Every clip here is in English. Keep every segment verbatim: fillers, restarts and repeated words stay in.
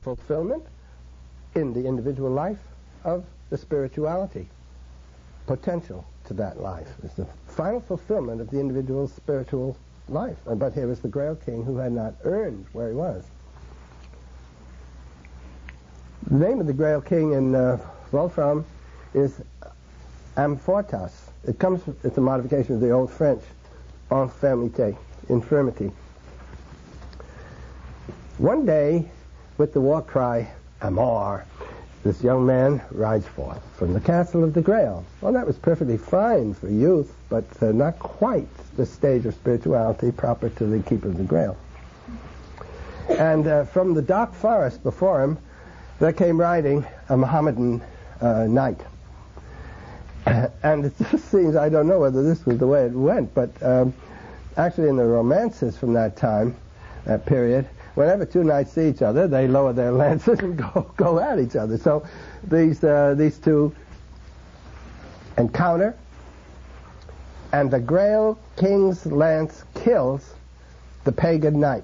fulfillment in the individual life of the spirituality potential to that life. It's the final fulfillment of the individual's spiritual life. But here was the Grail King who had not earned where he was. The name of the Grail King in uh, Wolfram is Amfortas. It comes, it's a modification of the old French infirmité, infirmity. One day, with the war cry, Amor, this young man rides forth from the castle of the Grail. Well, that was perfectly fine for youth, but uh, not quite the stage of spirituality proper to the keeper of the Grail. And uh, from the dark forest before him, there came riding a Mohammedan uh, knight. And it just seems, I don't know whether this was the way it went, but um, actually in the romances from that time, that period, whenever two knights see each other, they lower their lances and go go at each other. So these uh, these two encounter, and the Grail King's lance kills the pagan knight.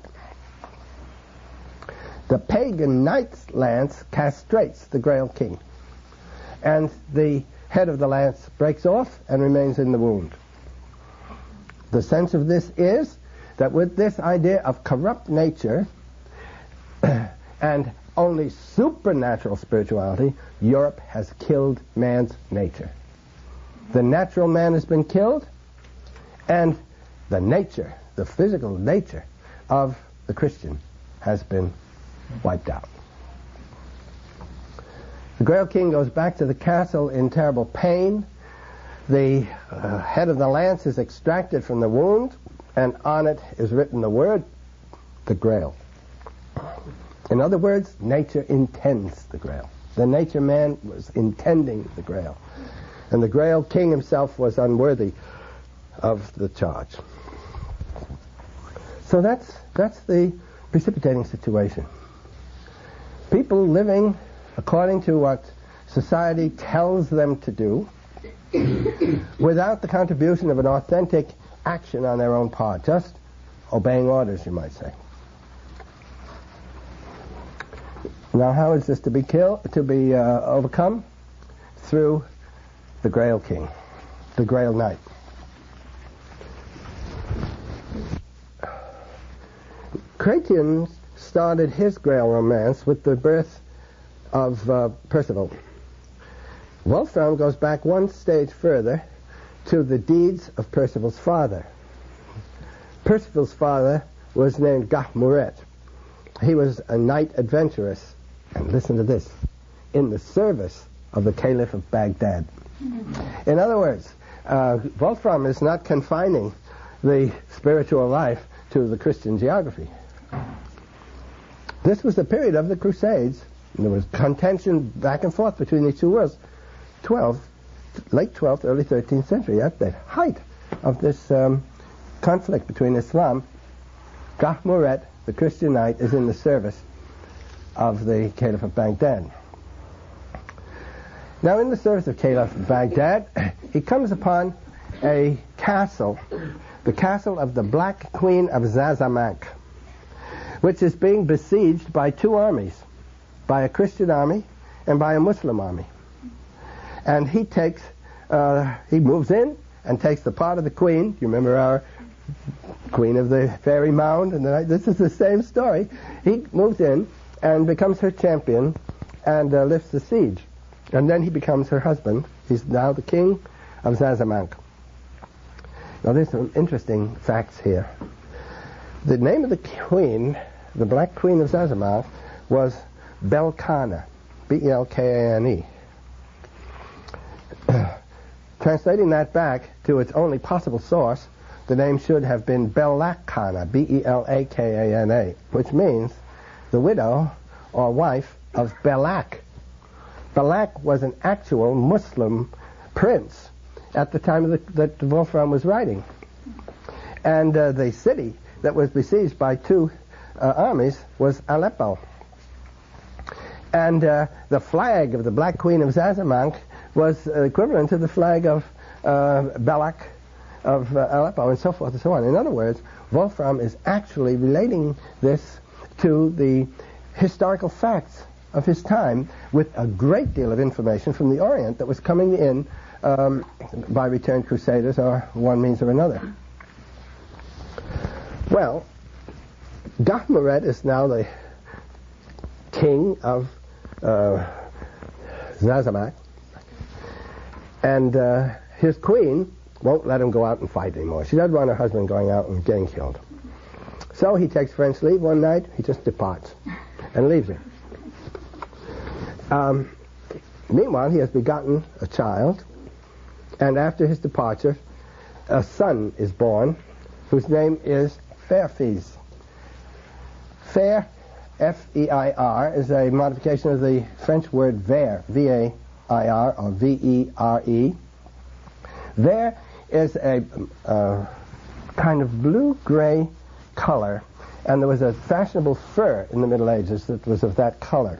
The pagan knight's lance castrates the Grail King, and the head of the lance breaks off and remains in the wound. The sense of this is that with this idea of corrupt nature and only supernatural spirituality, Europe has killed man's nature. The natural man has been killed, and the nature, the physical nature of the Christian has been wiped out. The Grail King goes back to the castle in terrible pain. The uh, head of the lance is extracted from the wound, and on it is written the word, the Grail. In other words, nature intends the Grail. The nature man was intending the Grail. And the Grail King himself was unworthy of the charge. So that's, that's the precipitating situation. People living according to what society tells them to do, without the contribution of an authentic action on their own part, just obeying orders, you might say. Now, how is this to be killed, to be uh, overcome? Through the Grail King, the Grail Knight. Chrétien started his Grail romance with the birth of uh, Percival. Wolfram goes back one stage further to the deeds of Percival's father. Percival's father was named Gahmuret. He was a knight adventurous, and listen to this, in the service of the Caliph of Baghdad. In other words, uh, Wolfram is not confining the spiritual life to the Christian geography. This was the period of the Crusades. There was contention back and forth between these two worlds. twelfth, late twelfth, early thirteenth century, at the height of this um, conflict between Islam. Gahmuret, the Christian knight, is in the service of the Caliph of Baghdad. Now, in the service of Caliph of Baghdad, he comes upon a castle, the castle of the Black Queen of Zazamank, which is being besieged by two armies, by a Christian army and by a Muslim army. And he takes, uh, he moves in and takes the part of the queen. You remember our queen of the fairy mound? And the, this is the same story. He moves in and becomes her champion and uh, lifts the siege. And then he becomes her husband. He's now the king of Zazamank. Now there's some interesting facts here. The name of the queen, the Black Queen of Zazamank, was Belkana, B E L K A N E. Translating that back to its only possible source, the name should have been Belakana, B E L A K A N A, which means the widow or wife of Belak. Belak was an actual Muslim prince at the time of the, that Wolfram was writing. And uh, the city that was besieged by two uh, armies was Aleppo. And uh, the flag of the Black Queen of Zazamank was uh, equivalent to the flag of uh, Belak of uh, Aleppo, and so forth and so on. In other words, Wolfram is actually relating this to the historical facts of his time with a great deal of information from the Orient that was coming in um, by returned crusaders or one means or another. Well, Gahmuret is now the king of uh, Zazamak, and uh, his queen won't let him go out and fight anymore. She doesn't want her husband going out and getting killed. So he takes French leave one night, he just departs and leaves her. Um, meanwhile, he has begotten a child, and after his departure, a son is born whose name is Fairfiz. Fair, F E I R, is a modification of the French word ver, V A I R, or V E R E. Ver is a uh, kind of blue-gray color, and there was a fashionable fur in the Middle Ages that was of that color.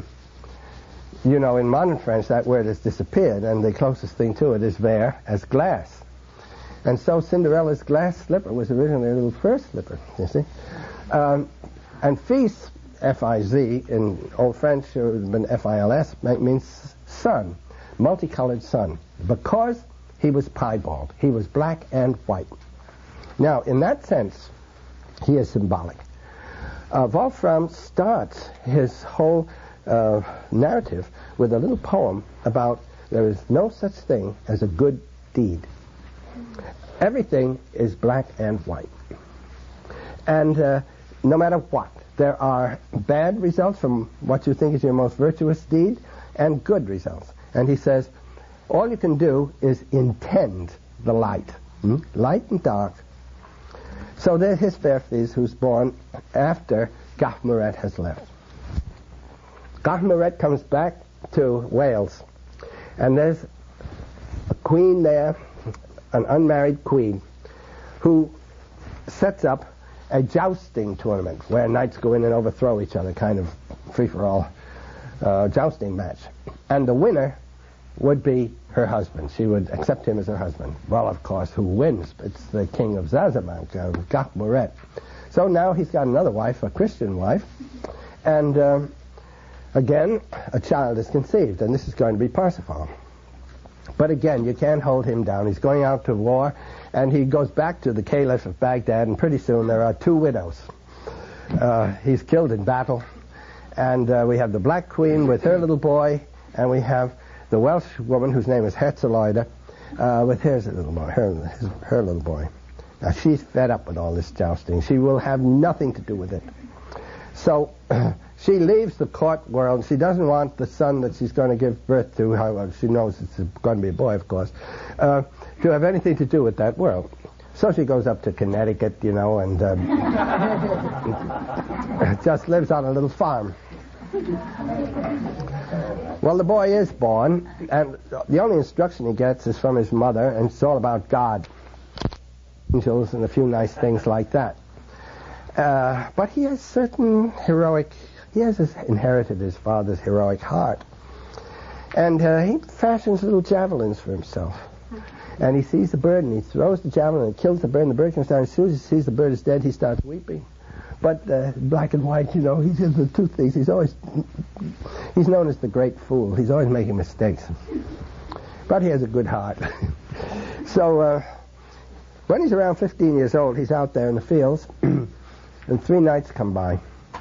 You know, in modern French, that word has disappeared, and the closest thing to it is ver, as glass. And so Cinderella's glass slipper was originally a little fur slipper, you see. Um, and fils, F I Z, in Old French, it would have been F I L S, means sun, multicolored sun, because he was piebald. He was black and white. Now, in that sense, he is symbolic. Uh, Wolfram starts his whole uh, narrative with a little poem about there is no such thing as a good deed. Everything is black and white. And uh, no matter what, there are bad results from what you think is your most virtuous deed and good results. And he says, all you can do is intend the light. Hmm? Light and dark. So there's his Fairfiz, who's born after Gahmuret has left. Gahmuret comes back to Wales, and there's a queen there, an unmarried queen, who sets up a jousting tournament where knights go in and overthrow each other, kind of free-for-all uh, jousting match. And the winner would be her husband. She would accept him as her husband. Well, of course, who wins? It's the king of Zazamak, uh, Gahmuret. So now he's got another wife, a Christian wife, and um, again, a child is conceived, and this is going to be Parsifal. But again, you can't hold him down. He's going out to war, and he goes back to the Caliph of Baghdad, and pretty soon there are two widows. Uh, he's killed in battle, and uh, we have the Black Queen with her little boy, and we have the Welsh woman whose name is Herzeloida uh, with his little boy, her, his, her little boy. Now she's fed up with all this jousting. She will have nothing to do with it. So she leaves the court world. She doesn't want the son that she's going to give birth to, however she knows it's going to be a boy, of course, uh, to have anything to do with that world. So she goes up to Connecticut, you know, and um, just lives on a little farm. Well, the boy is born, and the only instruction he gets is from his mother, and it's all about God, angels, and a few nice things like that. Uh, but he has certain heroic, he has his, inherited his father's heroic heart. And uh, he fashions little javelins for himself. And he sees the bird, and he throws the javelin and kills the bird, and the bird comes down. As soon as he sees the bird is dead, he starts weeping. But uh, black and white, you know, he does the two things. He's always, he's known as the great fool. He's always making mistakes. But he has a good heart. So uh, when he's around fifteen years old, he's out there in the fields, and three knights come by.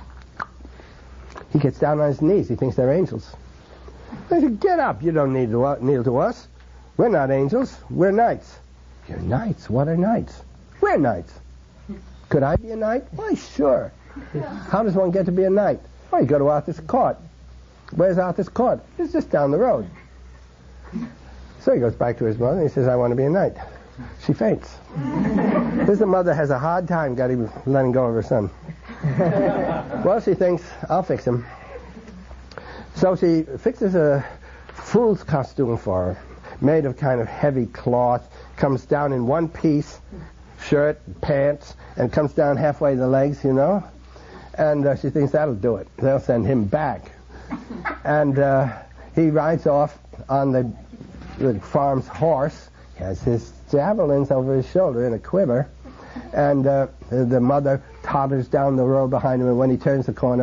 He gets down on his knees. He thinks they're angels. They say, get up. You don't need to kneel to us. We're not angels. We're knights. You're knights? What are knights? We're knights. Could I be a knight? Why, sure. How does one get to be a knight? Well, you go to Arthur's Court. Where's Arthur's Court? It's just down the road. So he goes back to his mother and he says, I want to be a knight. She faints. His mother has a hard time getting, letting go of her son. Well, she thinks, I'll fix him. So she fixes a fool's costume for her, made of kind of heavy cloth, comes down in one piece, shirt, pants, and comes down halfway the legs, you know. And uh, she thinks that'll do it. They'll send him back. And uh, he rides off on the, the farm's horse. He has his javelins over his shoulder in a quiver. And uh, the mother totters down the road behind him, and when he turns the corner,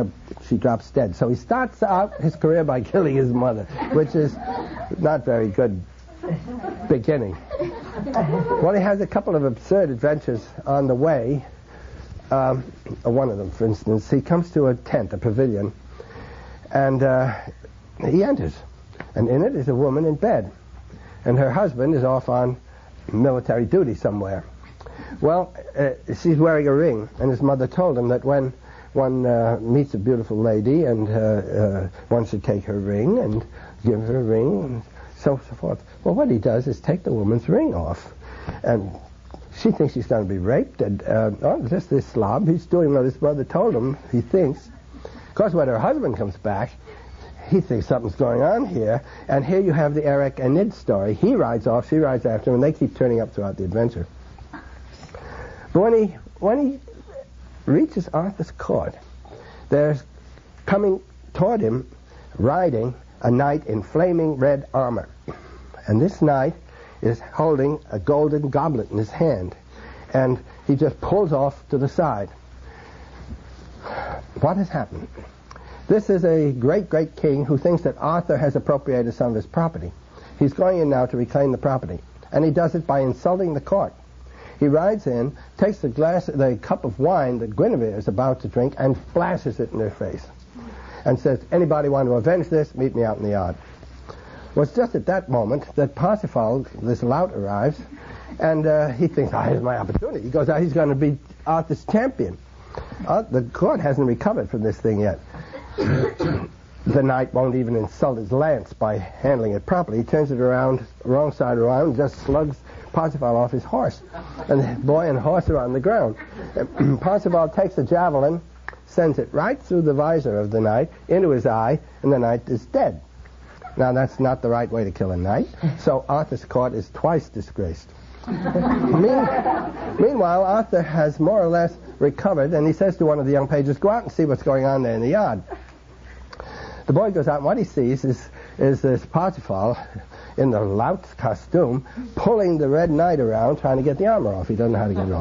she drops dead. So he starts out his career by killing his mother, which is not very good beginning. Well, he has a couple of absurd adventures on the way. Um, one of them, for instance, he comes to a tent, a pavilion, and uh, he enters. And in it is a woman in bed. And her husband is off on military duty somewhere. Well, uh, she's wearing a ring, and his mother told him that when one uh, meets a beautiful lady and uh, uh, one should take her ring and give her a ring and so forth. Well, what he does is take the woman's ring off. And she thinks she's going to be raped, and uh, oh, just this slob, he's doing what his mother told him, he thinks. Of course, when her husband comes back, he thinks something's going on here, and here you have the Erech Enid story. He rides off, she rides after him, and they keep turning up throughout the adventure. But when he, when he reaches Arthur's court, there's coming toward him, riding, a knight in flaming red armor. And this knight is holding a golden goblet in his hand, and he just pulls off to the side. What has happened? This is a great, great king who thinks that Arthur has appropriated some of his property. He's going in now to reclaim the property, and he does it by insulting the court. He rides in, takes the glass, the cup of wine that Guinevere is about to drink, and flashes it in their face, and says, "Anybody want to avenge this? Meet me out in the yard." Well, it's just at that moment that Parsifal, this lout, arrives, and uh, he thinks, "Ah, here's my opportunity." He goes out, he's going to be Arthur's champion. Uh, the court hasn't recovered from this thing yet. The knight won't even insult his lance by handling it properly. He turns it around, wrong side around, and just slugs Parsifal off his horse. And the boy and horse are on the ground. Parsifal takes a javelin, sends it right through the visor of the knight, into his eye, and the knight is dead. Now, that's not the right way to kill a knight, so Arthur's court is twice disgraced. Mean, meanwhile, Arthur has more or less recovered, and he says to one of the young pages, "Go out and see what's going on there in the yard." The boy goes out, and what he sees is, is this Parsifal in the lout's costume pulling the Red Knight around trying to get the armor off. He doesn't know how to get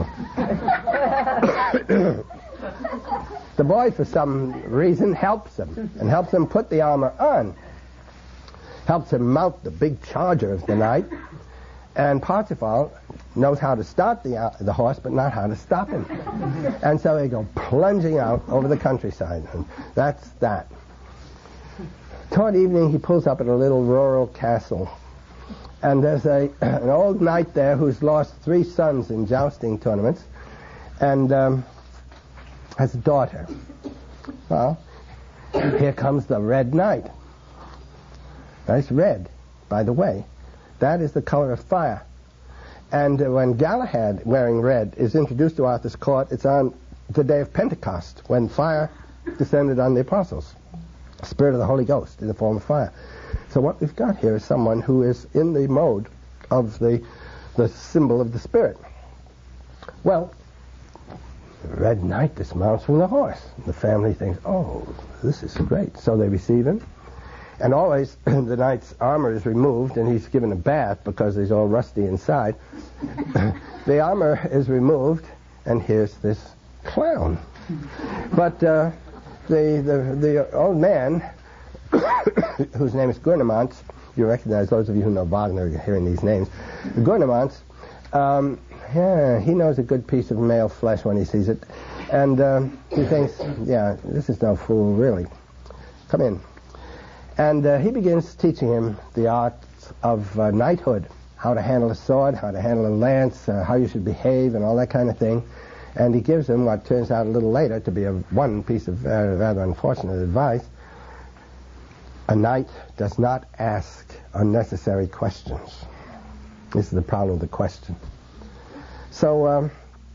it off. The boy, for some reason, helps him, and helps him put the armor on. Helps him mount the big charger of the knight. And Parsifal knows how to start the, uh, the horse, but not how to stop him. And so they go plunging out over the countryside. And that's that. Toward evening, he pulls up at a little rural castle. And there's a an old knight there who's lost three sons in jousting tournaments, and um, has a daughter. Well, here comes the Red Knight. Nice red, by the way. That is the color of fire. And uh, when Galahad, wearing red, is introduced to Arthur's court, it's on the day of Pentecost, when fire descended on the apostles. Spirit of the Holy Ghost in the form of fire. So what we've got here is someone who is in the mode of the the symbol of the Spirit. Well, the Red Knight dismounts from the horse. The family thinks, "Oh, this is great." So they receive him. And always the knight's armor is removed, and he's given a bath because he's all rusty inside. The armor is removed, and here's this clown. But uh, the, the the old man, whose name is Gurnemanz, you recognize, those of you who know Wagner, you're hearing these names. Gurnemanz, um, yeah, he knows a good piece of male flesh when he sees it. And um, he thinks, yeah, this is no fool, really. Come in. And uh, he begins teaching him the art of uh, knighthood, how to handle a sword, how to handle a lance, uh, how you should behave, and all that kind of thing. And he gives him what turns out a little later to be a one piece of uh, rather unfortunate advice. A knight does not ask unnecessary questions. This is the problem with the question. So um,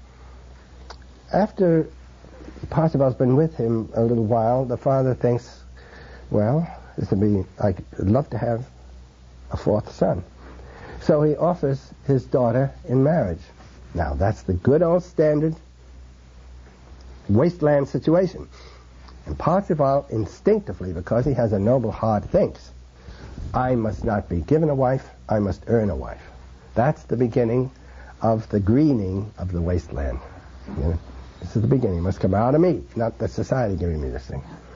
after Parsifal's been with him a little while, the father thinks, well, this would be, I'd love to have a fourth son. So he offers his daughter in marriage. Now, that's the good old standard wasteland situation. And Parsifal instinctively, because he has a noble heart, thinks, I must not be given a wife, I must earn a wife. That's the beginning of the greening of the wasteland. You know, this is the beginning. It must come out of me, not the society giving me this thing.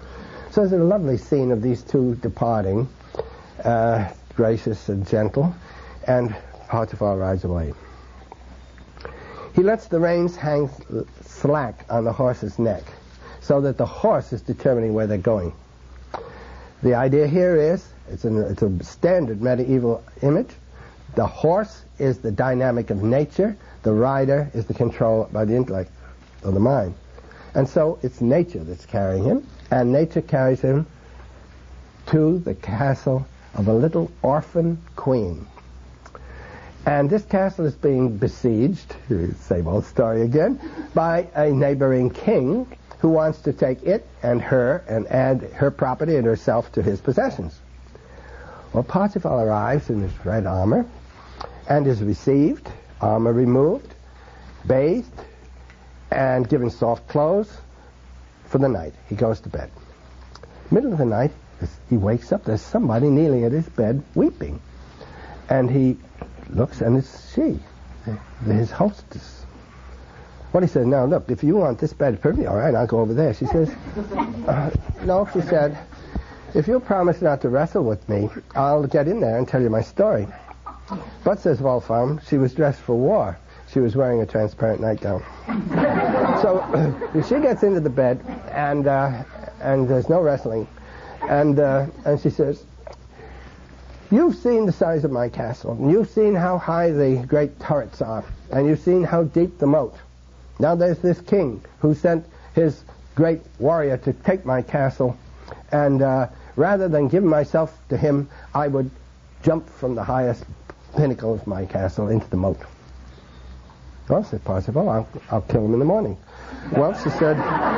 So there's a lovely scene of these two departing, uh, gracious and gentle, and Parsifal rides away. He lets the reins hang slack on the horse's neck, so that the horse is determining where they're going. The idea here is, it's, an, it's a standard medieval image, the horse is the dynamic of nature, the rider is the control by the intellect of the mind. And so it's nature that's carrying him, and nature carries him to the castle of a little orphan queen. And this castle is being besieged, same old story again, by a neighboring king who wants to take it and her and add her property and herself to his possessions. Well, Parsifal arrives in his red armor and is received, armor removed, bathed, and given soft clothes for the night. He goes to bed. Middle of the night, he wakes up, there's somebody kneeling at his bed weeping. And he looks, and it's she, his hostess. Well, he says, now look, if you want this bed perfectly, all right, I'll go over there. She says, uh, no, she said, if you'll promise not to wrestle with me, I'll get in there and tell you my story. But, says Wolfram, she was dressed for war. She was wearing a transparent nightgown. So uh, she gets into the bed, and uh, and there's no wrestling. And uh, and she says, you've seen the size of my castle, and you've seen how high the great turrets are, and you've seen how deep the moat. Now there's this king who sent his great warrior to take my castle, and uh, rather than give myself to him, I would jump from the highest pinnacle of my castle into the moat. Well, said Parsifal, I'll, I'll kill him in the morning. Well, she said,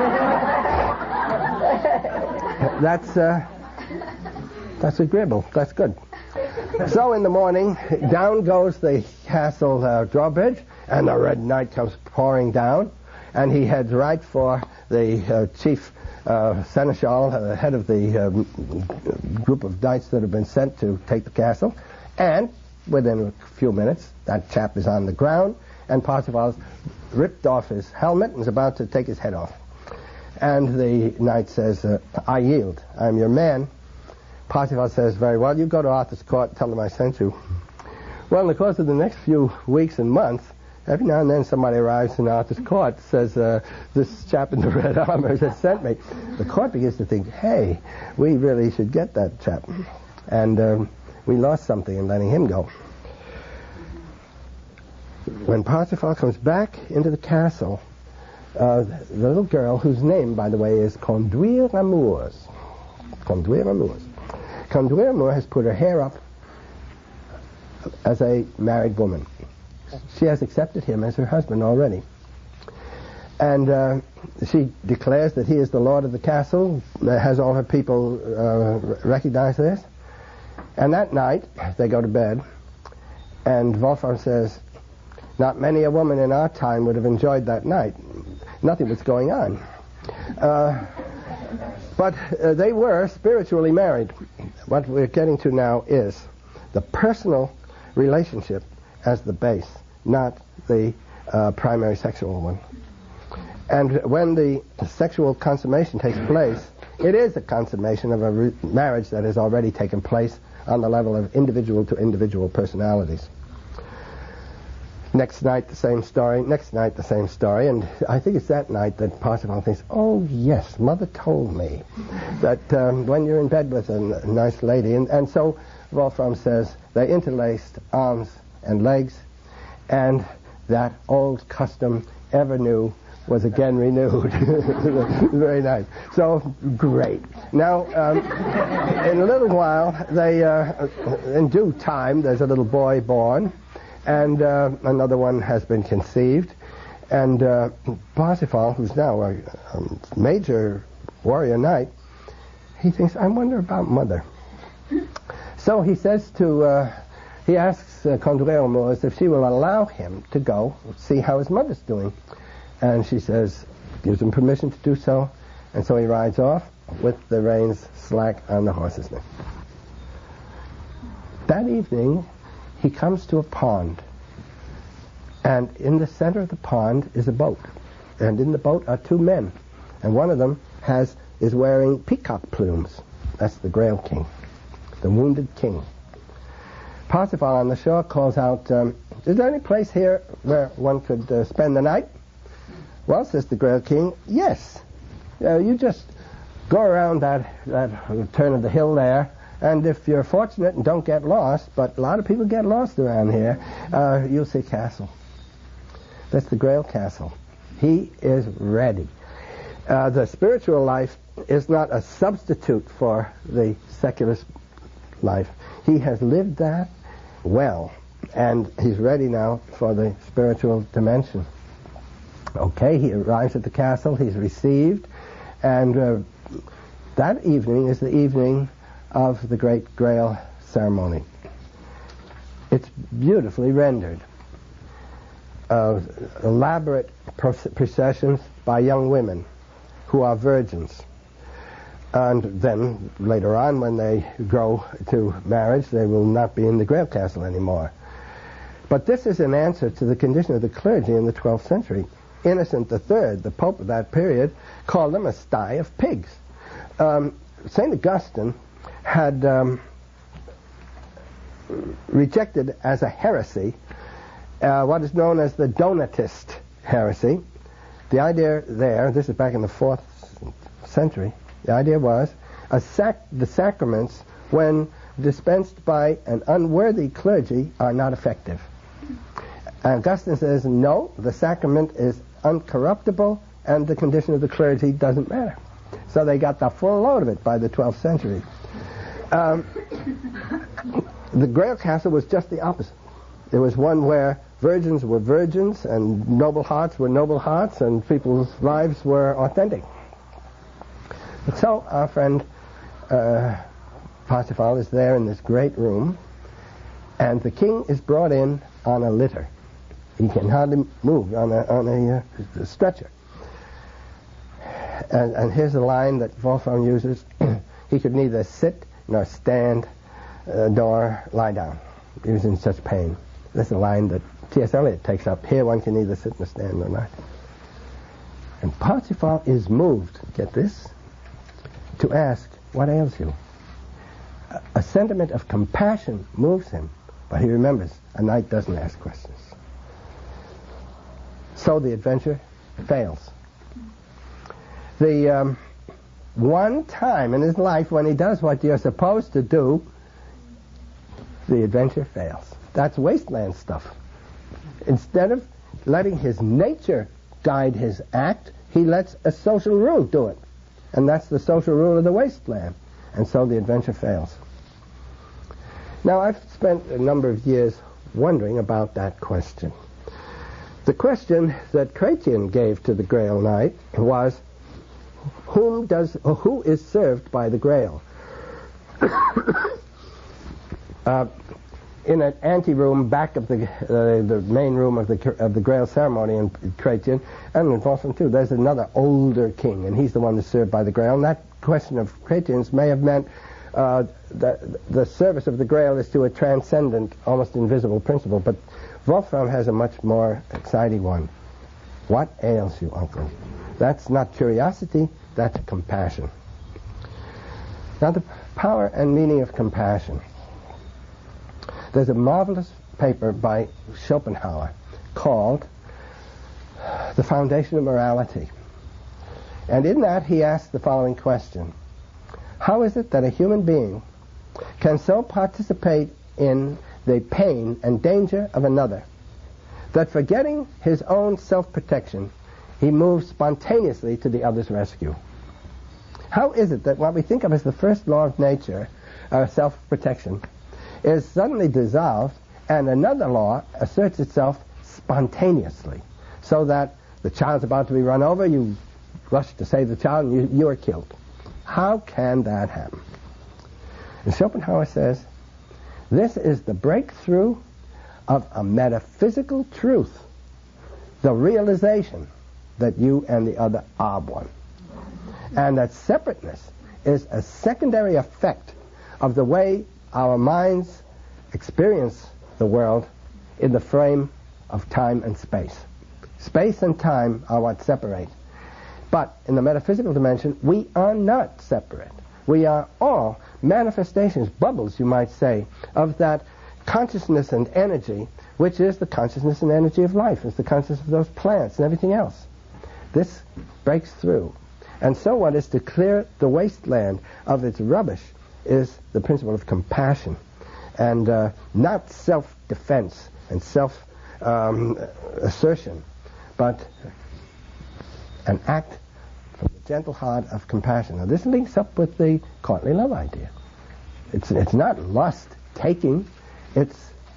that's, uh, that's agreeable, that's good. So in the morning, down goes the castle uh, drawbridge, and the red knight comes pouring down, and he heads right for the uh, chief uh, seneschal, uh, head of the um, group of knights that have been sent to take the castle, and within a few minutes, that chap is on the ground, and Parsifal's ripped off his helmet and is about to take his head off. And the knight says, uh, I yield, I'm your man. Parsifal says, very well, you go to Arthur's court and tell them I sent you. Well, in the course of the next few weeks and months, every now and then somebody arrives in Arthur's court, says, uh, this chap in the red armor has sent me. The court begins to think, hey, we really should get that chap. And um, we lost something in letting him go. When Parsifal comes back into the castle, uh, the little girl, whose name, by the way, is Conduire Amours. Conduire Amours. Conduire Amours has put her hair up as a married woman. She has accepted him as her husband already. And uh, she declares that he is the lord of the castle, has all her people uh, recognize this. And that night, they go to bed, and Wolfram says, not many a woman in our time would have enjoyed that night. Nothing was going on. Uh, but uh, they were spiritually married. What we're getting to now is the personal relationship as the base, not the uh, primary sexual one. And when the sexual consummation takes place, it is a consummation of a re- marriage that has already taken place on the level of individual to individual personalities. Next night, the same story. Next night, the same story. And I think it's that night that Parsifal thinks, oh, yes, Mother told me that um, when you're in bed with a n- nice lady. And, and so Wolfram says they interlaced arms and legs, and that old custom ever new was again renewed. Very nice. So, great. Now, um, in a little while, they, uh, in due time, there's a little boy born, and uh, another one has been conceived. And uh, Parsifal, who's now a, a major warrior knight, he thinks, I wonder about Mother. So he says to, uh, he asks uh, Conduire Amours if she will allow him to go see how his mother's doing. And she says, gives him permission to do so, and so he rides off with the reins slack on the horse's neck. That evening, he comes to a pond, and in the center of the pond is a boat, and in the boat are two men, and one of them has is wearing peacock plumes. That's the Grail King, the wounded king. Parsifal on the shore calls out, um, is there any place here where one could uh, spend the night? Well, says the Grail King, yes. Uh, you just go around that, that turn of the hill there, and if you're fortunate and don't get lost, but a lot of people get lost around here, uh, you'll see castle. That's the Grail Castle. He is ready. Uh, the spiritual life is not a substitute for the secular life. He has lived that well, and he's ready now for the spiritual dimension. Okay, he arrives at the castle, he's received, and uh, that evening is the evening of the Great Grail ceremony. It's beautifully rendered. Uh, elaborate processions by young women who are virgins. And then, later on, when they grow to marriage, they will not be in the Grail Castle anymore. But this is an answer to the condition of the clergy in the twelfth century. Innocent the Third, the Pope of that period, called them a sty of pigs. Um, Saint Augustine had um, rejected as a heresy uh, what is known as the Donatist heresy. The idea there, this is back in the fourth century, the idea was a sac- the sacraments, when dispensed by an unworthy clergy, are not effective. Augustine says, no, the sacrament is uncorruptible and the condition of the clergy doesn't matter. So they got the full load of it by the twelfth century. Um, the Grail Castle was just the opposite. It was one where virgins were virgins and noble hearts were noble hearts and people's lives were authentic. So our friend uh, Parsifal is there in this great room, and the king is brought in on a litter. He can hardly move on a, on a, uh, a stretcher. And, and here's a line that Wolfram uses. He could neither sit nor stand uh, nor lie down. He was in such pain. That's a line that T S Eliot takes up. Here one can neither sit nor stand nor lie. And Parsifal is moved, get this, to ask, what ails you? A, a sentiment of compassion moves him, but he remembers, a knight doesn't ask questions. So the adventure fails. The um, one time in his life when he does what you're supposed to do, the adventure fails. That's wasteland stuff. Instead of letting his nature guide his act, he lets a social rule do it. And that's the social rule of the wasteland. And so the adventure fails. Now, I've spent a number of years wondering about that question. The question that Chrétien gave to the Grail Knight was, whom does, or who is served by the Grail? uh, in an anteroom back of the uh, the main room of the of the Grail ceremony in Chrétien, and in Wolfram too, there's another older king, and he's the one that's served by the Grail. And that question of Chrétien's may have meant uh, the the service of the Grail is to a transcendent, almost invisible principle. But Wolfram has a much more exciting one. What ails you, uncle? That's not curiosity, that's compassion. Now, the power and meaning of compassion. There's a marvelous paper by Schopenhauer called The Foundation of Morality. And in that he asks the following question. How is it that a human being can so participate in the pain and danger of another that, forgetting his own self-protection, he moves spontaneously to the other's rescue? How is it that what we think of as the first law of nature, uh, self-protection, is suddenly dissolved and another law asserts itself spontaneously, so that the child's about to be run over, you rush to save the child and you, you are killed? How can that happen? And Schopenhauer says, this is the breakthrough of a metaphysical truth, the realization that you and the other are one. And that separateness is a secondary effect of the way our minds experience the world in the frame of time and space. Space and time are what separate. But in the metaphysical dimension, we are not separate. We are all manifestations, bubbles, you might say, of that consciousness and energy, which is the consciousness and energy of life. It's the consciousness of those plants and everything else. This breaks through. And so what is to clear the wasteland of its rubbish is the principle of compassion, and uh, not self-defense and self-assertion, um, but an act from the gentle heart of compassion. Now this links up with the courtly love idea. It's, it's not lust taking, it's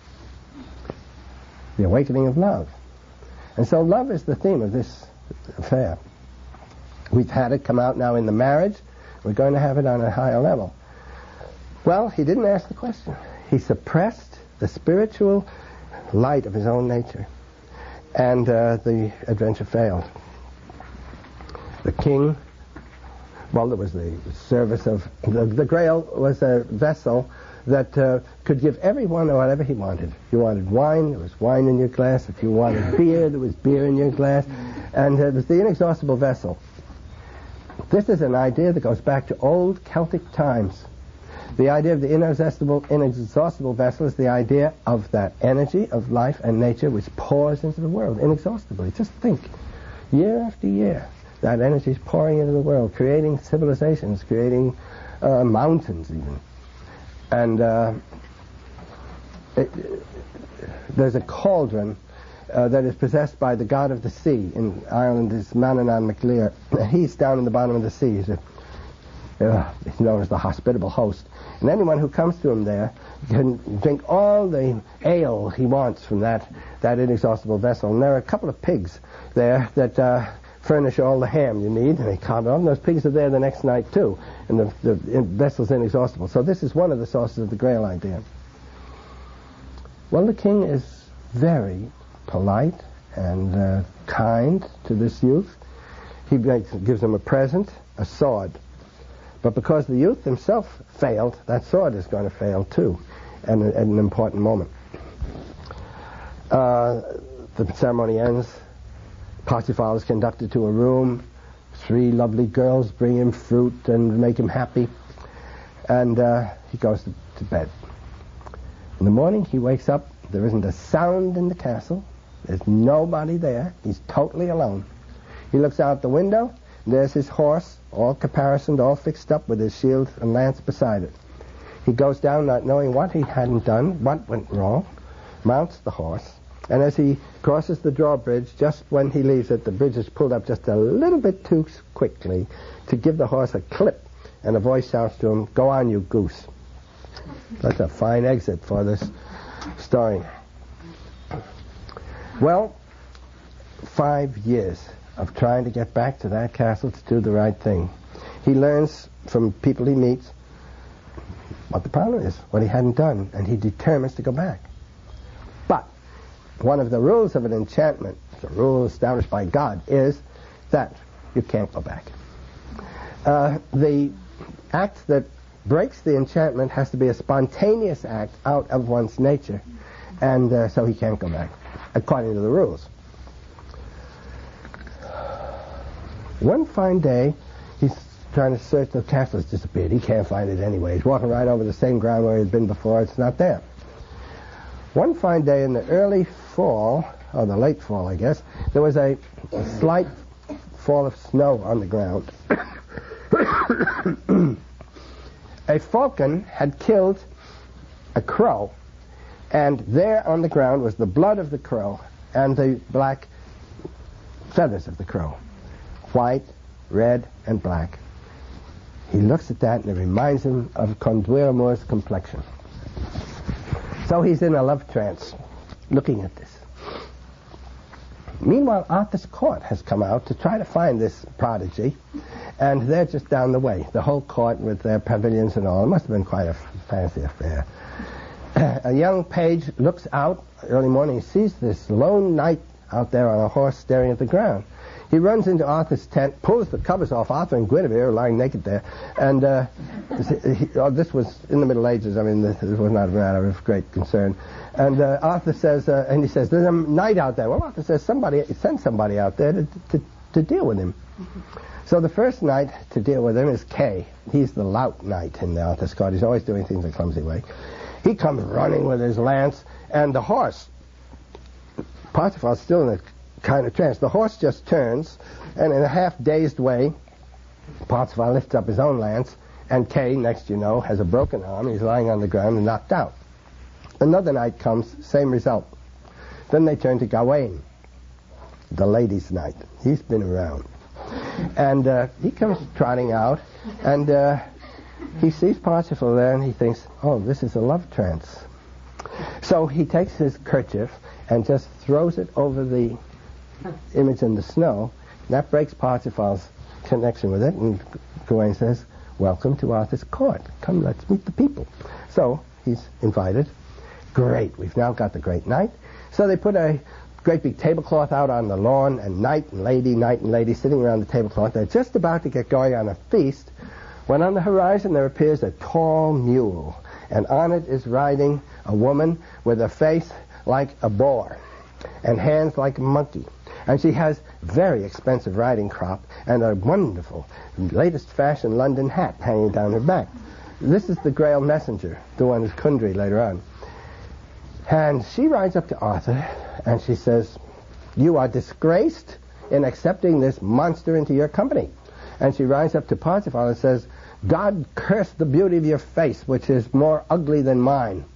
the awakening of love. And so love is the theme of this affair. We've had it come out now in the marriage. We're going to have it on a higher level. Well, he didn't ask the question. He suppressed the spiritual light of his own nature. And uh, the adventure failed. The king, well, there was the service of... The, the Grail was a vessel that uh, could give everyone whatever he wanted. If you wanted wine, there was wine in your glass. If you wanted beer, there was beer in your glass. And uh, it was the inexhaustible vessel. This is an idea that goes back to old Celtic times. The idea of the inexhaustible, inexhaustible vessel is the idea of that energy of life and nature which pours into the world inexhaustibly. Just think, year after year, that energy is pouring into the world, creating civilizations, creating uh, mountains even. And uh, it, there's a cauldron uh, that is possessed by the god of the sea. In Ireland is Manannán Mac Lir. He's down in the bottom of the sea. He's, a, uh, he's known as the hospitable host. And anyone who comes to him there can drink all the ale he wants from that, that inexhaustible vessel. And there are a couple of pigs there that uh, furnish all the ham you need, and they count on. Those pigs are there the next night too, and the, the vessel's inexhaustible. So this is one of the sources of the Grail idea. Well, the king is very polite and uh, kind to this youth. He makes, gives him a present, a sword. But because the youth himself failed, that sword is going to fail too, and at an important moment. Uh, the ceremony ends. Parsifal is conducted to a room. Three lovely girls bring him fruit and make him happy. And uh, he goes to, to bed. In the morning, he wakes up. There isn't a sound in the castle. There's nobody there. He's totally alone. He looks out the window. There's his horse, all caparisoned, all fixed up with his shield and lance beside it. He goes down not knowing what he hadn't done, what went wrong, mounts the horse, and as he crosses the drawbridge, just when he leaves it, the bridge is pulled up just a little bit too quickly to give the horse a clip, and a voice shouts to him, "Go on, you goose." That's a fine exit for this story. Well, five years of trying to get back to that castle to do the right thing. He learns from people he meets what the problem is, what he hadn't done, and he determines to go back. But one of the rules of an enchantment, the rule established by God, is that you can't go back. Uh, the act that breaks the enchantment has to be a spontaneous act out of one's nature, and uh, so he can't go back, according to the rules. One fine day, he's trying to search the castle. It's disappeared. He can't find it anyway. He's walking right over the same ground where he'd been before. It's not there. One fine day in the early fall, or the late fall, I guess, there was a, a slight fall of snow on the ground. A falcon had killed a crow, and there on the ground was the blood of the crow and the black feathers of the crow. White, red, and black. He looks at that and it reminds him of Conduir Moore's complexion. So he's in a love trance, looking at this. Meanwhile, Arthur's court has come out to try to find this prodigy, and they're just down the way. The whole court with their pavilions and all. It must have been quite a fancy affair. A young page looks out early morning, he sees this lone knight out there on a horse staring at the ground. He runs into Arthur's tent, pulls the covers off. Arthur and Guinevere are lying naked there. And uh, he, oh, this was in the Middle Ages. I mean, this was not a matter of great concern. And uh, Arthur says, uh, and he says, "There's a knight out there." Well, Arthur says, "Somebody, send somebody out there to, to, to deal with him." So the first knight to deal with him is Kay. He's the lout knight in the Arthur's court. He's always doing things a clumsy way. He comes running with his lance, and the horse, Parzival's still in a kind of trance. The horse just turns, and in a half-dazed way, Parzival lifts up his own lance, and Kay, next you know, has a broken arm. He's lying on the ground and knocked out. Another knight comes, same result. Then they turn to Gawain, the ladies' knight. He's been around. And uh, he comes trotting out, and uh, he sees Parzival there, and he thinks, oh, this is a love trance. So he takes his kerchief and just throws it over the image in the snow. That breaks Parzival's connection with it, and Gawain says, welcome to Arthur's court. Come, let's meet the people. So he's invited. Great, we've now got the great knight. So they put a great big tablecloth out on the lawn, and knight and lady, knight and lady sitting around the tablecloth. They're just about to get going on a feast when on the horizon there appears a tall mule, and on it is riding a woman with a face like a boar and hands like a monkey. And she has very expensive riding crop and a wonderful, latest fashion London hat hanging down her back. This is the Grail Messenger, the one who's Kundry later on. And she rides up to Arthur, and she says, you are disgraced in accepting this monster into your company. And she rides up to Parzival and says, God curse the beauty of your face, which is more ugly than mine.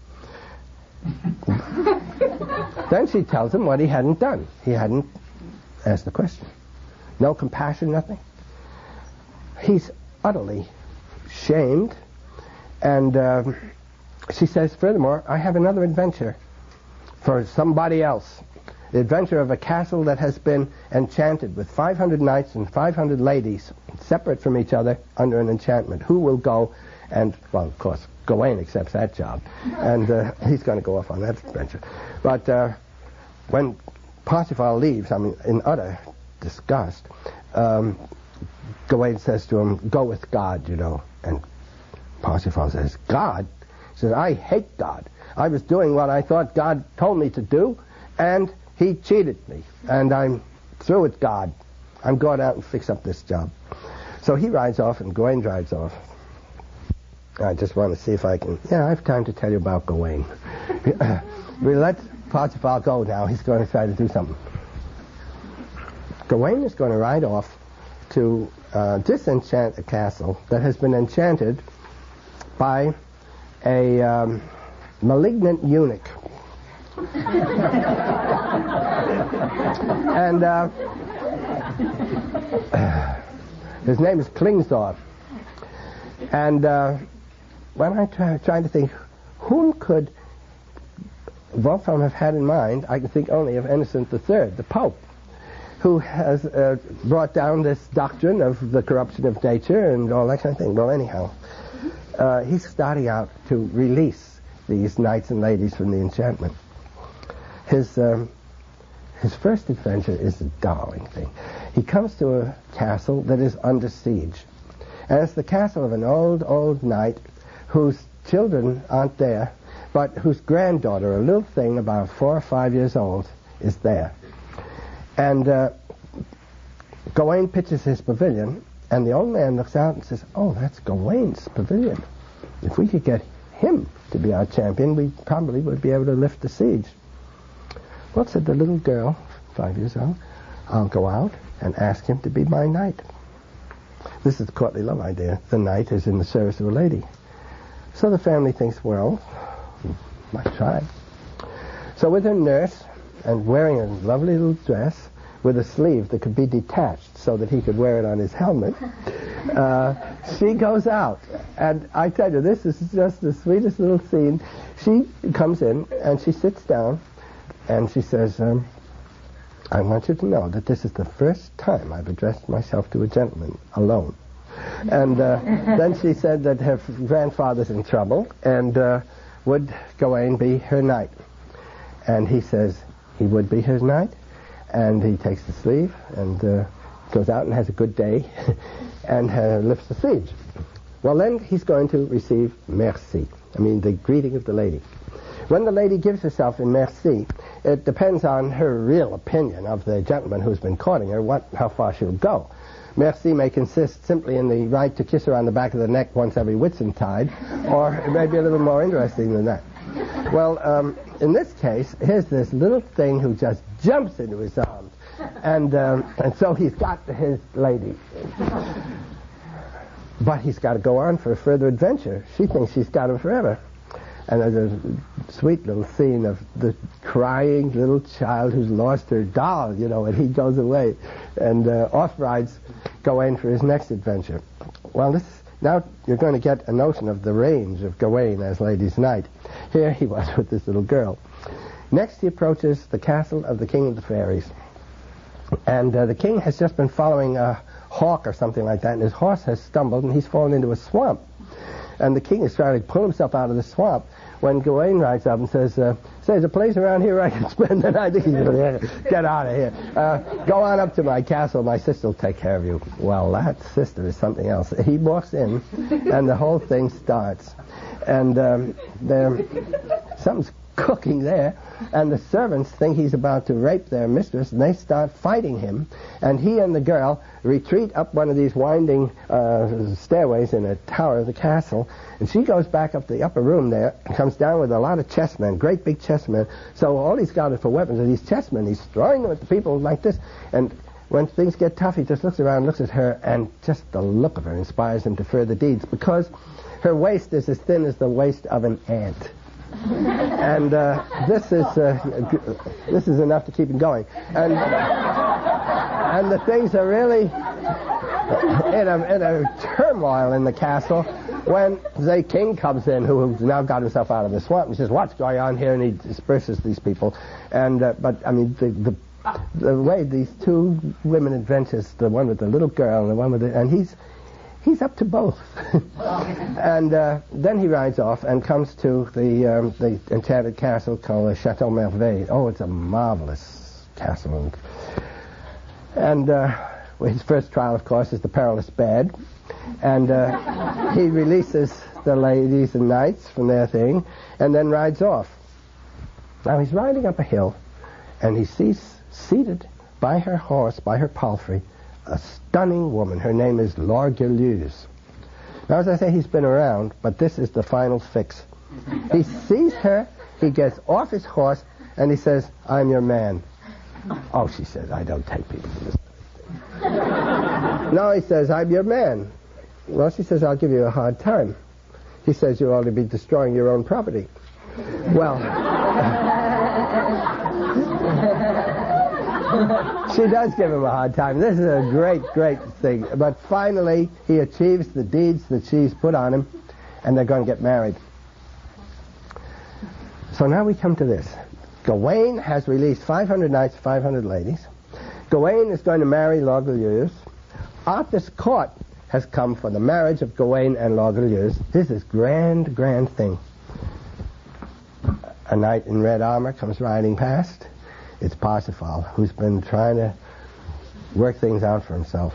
Then she tells him what he hadn't done. He hadn't asked the question. No compassion, nothing. He's utterly shamed, and um, she says, furthermore, I have another adventure for somebody else. The adventure of a castle that has been enchanted with five hundred knights and five hundred ladies, separate from each other under an enchantment. Who will go? And, well, of course, Gawain accepts that job. And uh, he's going to go off on that adventure. But uh, when Parsifal leaves, I mean, in utter disgust, um, Gawain says to him, go with God, you know. And Parsifal says, God? He says, I hate God. I was doing what I thought God told me to do, and he cheated me. And I'm through with God. I'm going out and fix up this job. So he rides off, and Gawain drives off. I just want to see if I can... Yeah, I have time to tell you about Gawain. We let Parsifal go now. He's going to try to do something. Gawain is going to ride off to uh, disenchant a castle that has been enchanted by a um, malignant eunuch. And uh, his name is Klingsor. And uh, when I try trying to think, whom could Wolfram have had in mind, I can think only of Innocent the Third, the Pope, who has uh, brought down this doctrine of the corruption of nature and all that kind of thing. Well, anyhow, uh, he's starting out to release these knights and ladies from the enchantment. His um, his first adventure is a darling thing. He comes to a castle that is under siege. And it's the castle of an old, old knight whose children aren't there, but whose granddaughter, a little thing about four or five years old, is there. And uh, Gawain pitches his pavilion, and the old man looks out and says, oh, that's Gawain's pavilion. If we could get him to be our champion, we probably would be able to lift the siege. Well, said the little girl, five years old, I'll go out and ask him to be my knight. This is the courtly love idea. The knight is in the service of a lady. So the family thinks, well, might try. So with her nurse, and wearing a lovely little dress with a sleeve that could be detached so that he could wear it on his helmet, uh, she goes out. And I tell you, this is just the sweetest little scene. She comes in, and she sits down, and she says, um, I want you to know that this is the first time I've addressed myself to a gentleman alone. And uh, then she said that her grandfather's in trouble, and uh, would Gawain be her knight? And he says he would be his knight, and he takes the sleeve and uh, goes out and has a good day and uh, lifts the siege. Well, then he's going to receive merci, I mean the greeting of the lady. When the lady gives herself in merci, it depends on her real opinion of the gentleman who's been courting her, what, how far she'll go. merci may consist simply in the right to kiss her on the back of the neck once every Whitsuntide, or it may be a little more interesting than that. Well, um, in this case, here's this little thing who just jumps into his arms, and um, and so he's got his lady. But he's got to go on for a further adventure. She thinks she's got him forever. And there's a sweet little scene of the crying little child who's lost her doll, you know, and he goes away. And uh, off rides Gawain for his next adventure. Well, this now you're going to get a notion of the range of Gawain as Ladies' Knight. Here he was with this little girl. Next he approaches the castle of the King of the Fairies. And uh, the king has just been following a hawk or something like that, and his horse has stumbled, and he's fallen into a swamp. And the king is trying to pull himself out of the swamp when Gawain rides up and says, uh, say, there's a place around here where I can spend the night. Get out of here. Uh, go on up to my castle. My sister will take care of you. Well, that sister is something else. He walks in, and the whole thing starts. And um, there, something's cooking there, and the servants think he's about to rape their mistress, and they start fighting him, and he and the girl retreat up one of these winding uh, stairways in a tower of the castle, and she goes back up the upper room there and comes down with a lot of chessmen, great big chessmen. So all he's got is for weapons are these chessmen. He's throwing them at the people like this, and when things get tough, he just looks around, looks at her, and just the look of her inspires him to further deeds, because her waist is as thin as the waist of an ant. And uh, this is uh, this is enough to keep him going. And and the things are really in a, in a turmoil in the castle when the king comes in, who's now got himself out of the swamp, and says, "What's going on here?" And he disperses these people. And uh, but I mean the, the the way these two women adventures, the one with the little girl and the one with the, and he's. He's up to both. And uh, then he rides off and comes to the um, the enchanted castle called Chateau Merveille. Oh, it's a marvelous castle. And uh, well, his first trial, of course, is the perilous bed. And uh, he releases the ladies and knights from their thing and then rides off. Now he's riding up a hill, and he sees seated by her horse, by her palfrey, a stunning woman. Her name is Lorgueilleuse. Now, as I say, he's been around, but this is the final fix. He sees her, he gets off his horse, and he says, "I'm your man." Oh, she says, "I don't take people to this thing." No, he says, "I'm your man." Well, she says, "I'll give you a hard time." He says, "You ought to be destroying your own property." Well... She does give him a hard time. This is a great, great thing. But finally, he achieves the deeds that she's put on him, and they're going to get married. So now we come to this. Gawain has released five hundred knights, five hundred ladies. Gawain is going to marry Lorgueilleuse. Arthur's court has come for the marriage of Gawain and Lorgueilleuse. This is grand, grand thing. A knight in red armor comes riding past. It's Parsifal, who's been trying to work things out for himself.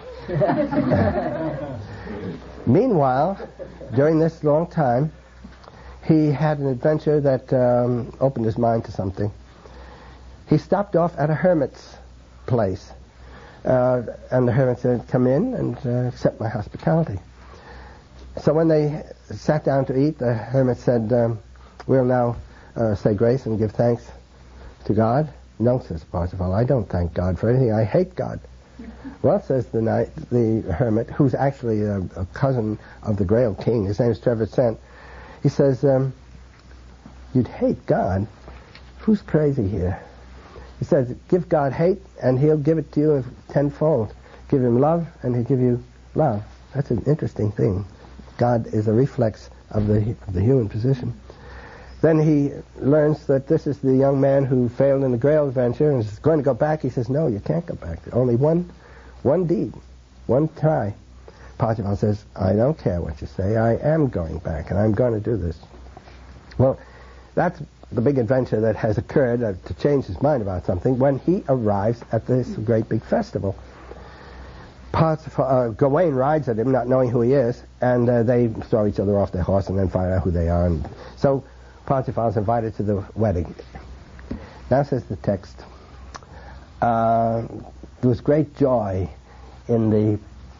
Meanwhile, during this long time, he had an adventure that um, opened his mind to something. He stopped off at a hermit's place, uh, and the hermit said, "Come in and uh, accept my hospitality." So when they sat down to eat, the hermit said, um, "We'll now uh, say grace and give thanks to God." "No," says Parsifal, "I don't thank God for anything. I hate God." "Well," says the knight, the hermit, who's actually a, a cousin of the Grail King. His name's Trevisan. He says, um, "You'd hate God? Who's crazy here?" He says, "Give God hate, and he'll give it to you tenfold. Give him love, and he'll give you love." That's an interesting thing. God is a reflex of the of the human position. Then he learns that this is the young man who failed in the Grail adventure and is going to go back. He says, "No, you can't go back. Only one one deed, one try." Parsifal says, "I don't care what you say. I am going back, and I'm going to do this." Well, that's the big adventure that has occurred uh, to change his mind about something when he arrives at this great big festival. Parsifal, uh, Gawain rides at him, not knowing who he is, and uh, they throw each other off their horse and then find out who they are. And so Parsifal is invited to the wedding. Now says the text, uh, there was great joy in the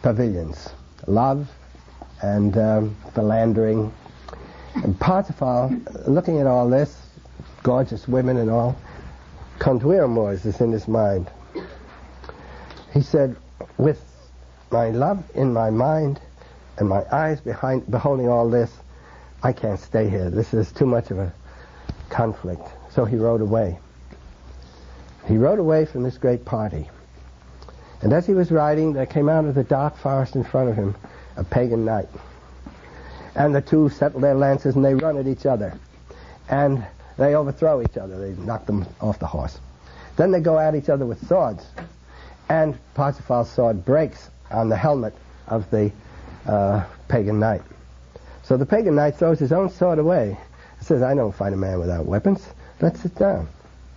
pavilions, love and um, philandering. And Parsifal, looking at all this, gorgeous women and all, Contuir is in his mind. He said, with my love in my mind and my eyes behind beholding all this, I can't stay here. This is too much of a conflict. So he rode away. He rode away from this great party. And as he was riding, there came out of the dark forest in front of him a pagan knight. And the two settle their lances and they run at each other. And they overthrow each other. They knock them off the horse. Then they go at each other with swords. And Parsifal's sword breaks on the helmet of the uh, pagan knight. So the pagan knight throws his own sword away. He says, I don't fight a man without weapons. Let's sit down.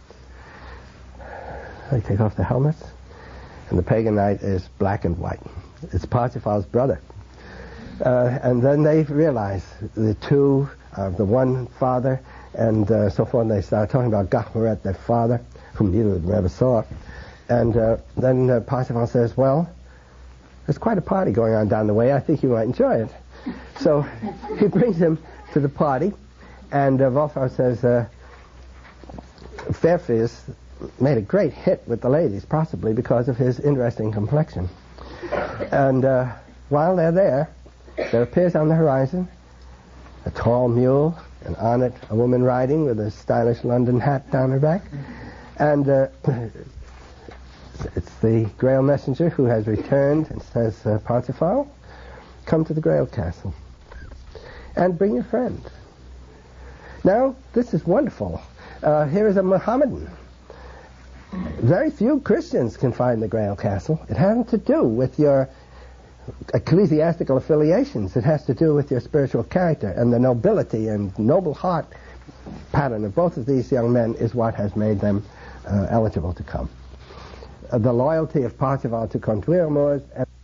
They take off the helmets. And the pagan knight is black and white. It's Parsifal's brother. Uh, and then they realize the two, uh, the one father, and uh, so forth, and they start talking about Gahmaret, their father, whom neither of them ever saw. And uh, then uh, Parsifal says, well, there's quite a party going on down the way. I think you might enjoy it. So he brings him to the party, and uh, Wolfram says, uh, Fairfierce made a great hit with the ladies, possibly because of his interesting complexion. And uh, while they're there, there appears on the horizon a tall mule, and on it a woman riding with a stylish London hat down her back. And uh, it's the Grail messenger who has returned and says, uh, Parsifal, come to the Grail castle and bring your friend. Now, this is wonderful. Uh, here is a Mohammedan. Very few Christians can find the Grail castle. It has to do with your ecclesiastical affiliations. It has to do with your spiritual character, and the nobility and noble heart pattern of both of these young men is what has made them uh, eligible to come. Uh, the loyalty of Parsifal to Contuir Moors